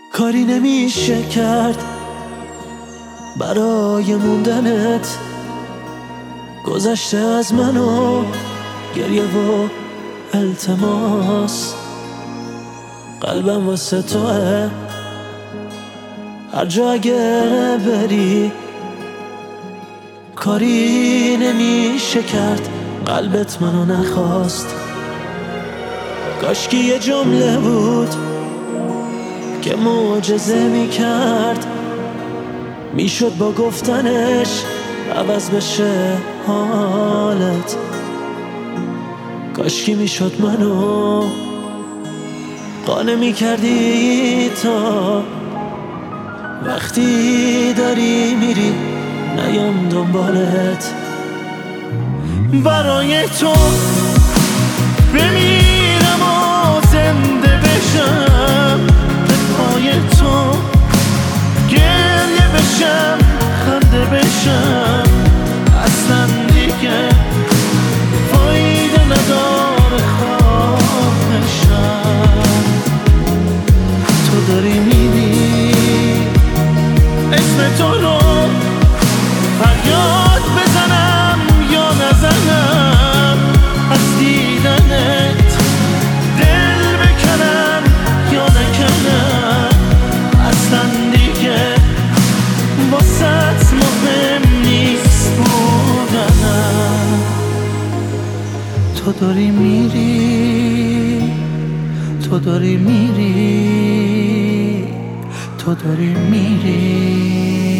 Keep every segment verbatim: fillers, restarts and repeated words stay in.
کاری نمیشه کرد برای موندنت، گذشته از منو گریه و التماس. قلبم واسه توه، هر جا اگه بری کاری نمیشه کرد، قلبت منو نخواست. کاشکی یه جمله بود که معجزه میکرد، میشد با گفتنش عوض بشه حالت. کاشکی میشد منو قانع میکردی تا وقتی داری میری نیام دنبالت. برای تو بمیرم و زنده بشم، به پای تو گریه بشم خنده بشم. اصلا دیگه فایده نداره خواهشم. تو داری میری اسم تو رو فریاد بزنم یا نزنم، از دیدنت دل بکنم یا نکنم. اصلا دیگه واسط مهم نیست بودنم. تو داری میری، تو داری میری، تو داری میری.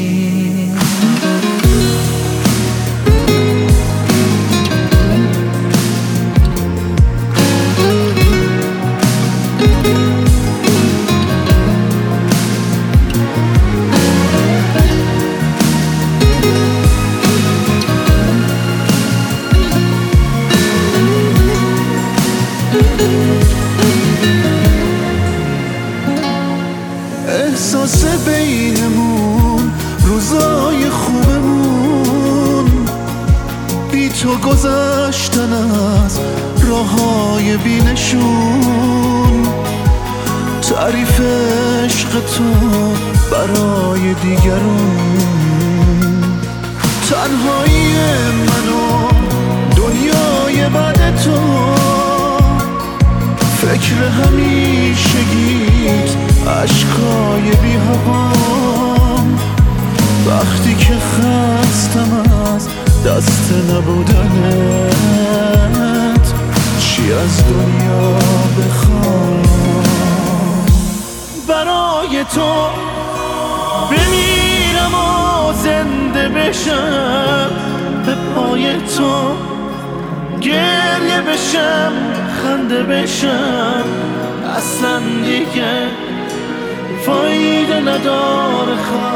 احساس بینمون روزای خوبمون، بی تو گذشتن از راههای بینشون. تعریف عشق تو برای دیگرون، تنهایی منو دنیای بعد تو. فکر همیشگیت عشقای بی هوام، وقتی که خستم از دست نبودنت. چی از دنیا بخوام؟ برای تو بمیرم و زنده بشم، به پای تو گریه بشم خنده بشم. اصلا دیگه فایده نداره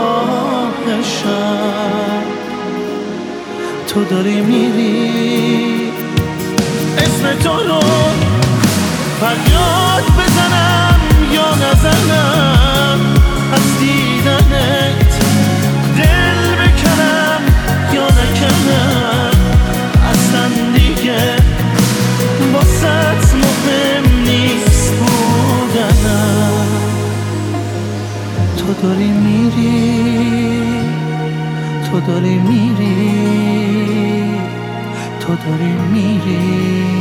خواهشم. تو داری میری اسم تو رو فریاد بزنم یا نزنم، از دیدنت دل بکنم یا نکنم. اصلا دیگه واسط مهم نیست بودنم. تو داری میری، تو داری میری، تو داری میری.